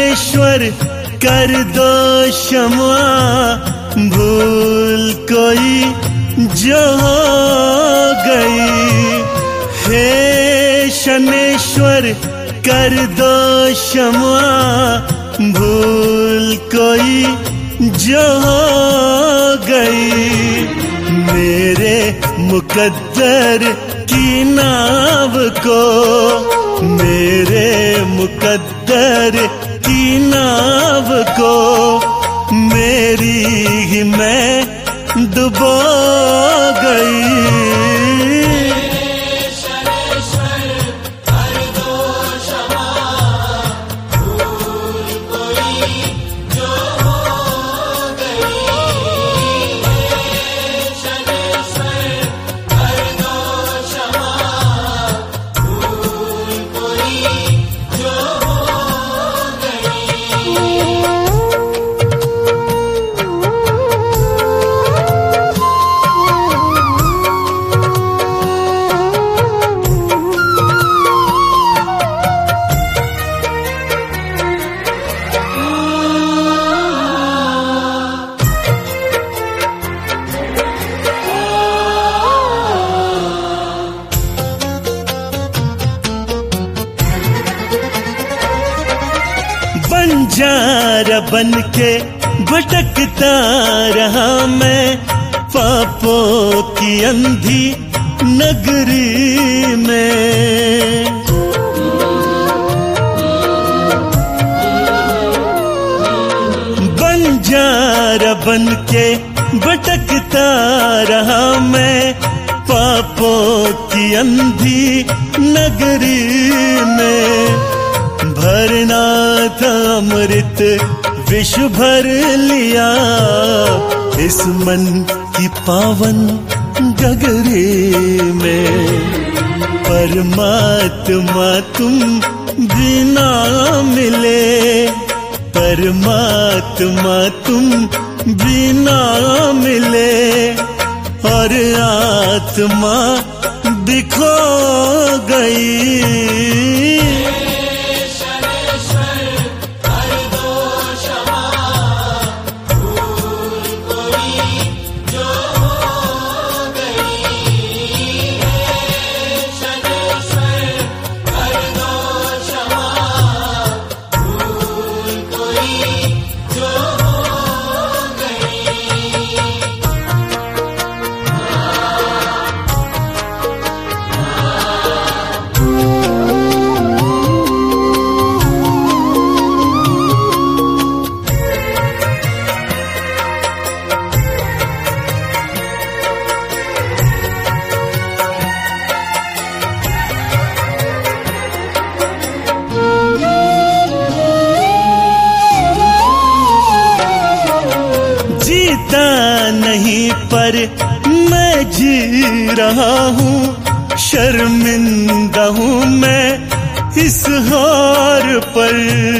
शनेश्वर कर दो क्षमा, भूल कोई जो हो गई। हे शनेश्वर कर दो क्षमा, भूल कोई जो हो गई। मेरे मुकद्दर की नाव को, मेरे मुकद्दर की नाव को, मेरी ही मैं डुबो गई। बंजारा बन के भटकता रहा मैं, पापों की अंधी नगरी में। बंजारा बन के भटकता रहा मैं, पापों की अंधी नगरी में। भरना था अमृत विष भर लिया, इस मन की पावन गगरी में। परमात्मा तुम बिना मिले, परमात्मा तुम बिना मिले, और आत्मा बिखो गई। नहीं पर मैं जी रहा हूँ, शर्मिंदा हूँ मैं इस हार पर।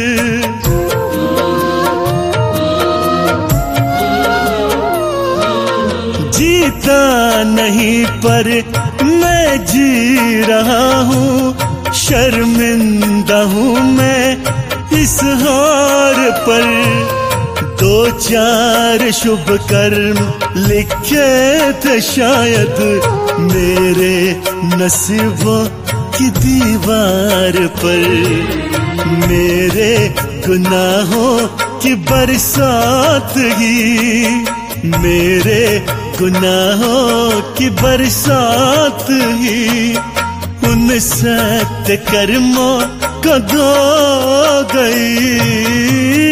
जीता नहीं पर मैं जी रहा हूँ, शर्मिंदा हूँ मैं इस हार पर। दो चार शुभ कर्म लिखे थे शायद मेरे नसीबों की दीवार पर। मेरे गुनाहों की बरसात ही, मेरे गुनाहों की बरसात ही, उन सत्य कर्मों को धो गई।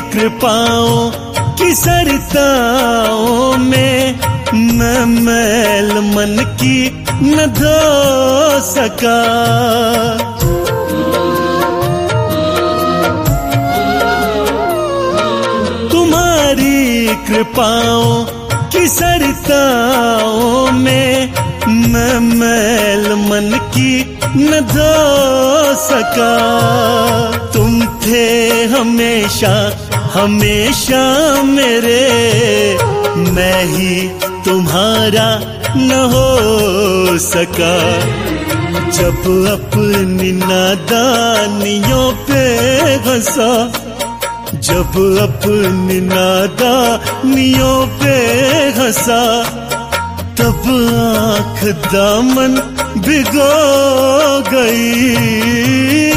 कृपाओं की सरिताओं में मैं मैल मन की न धो सका। तुम्हारी कृपाओं की सरिताओं में मैं मैल मन की न धो सका। तुम थे हमेशा हमेशा मेरे, मैं ही तुम्हारा न हो सका। जब अपनी नादानियों पे हंसा, जब अपनी नादानियों पे हंसा, तब आँख दामन भिगो गई।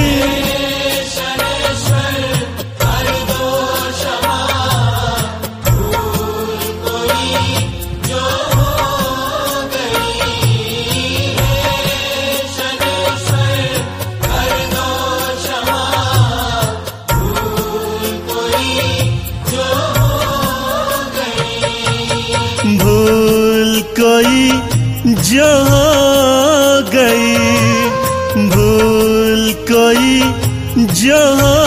भूल कोई जो हो गई, भूल कोई जो हो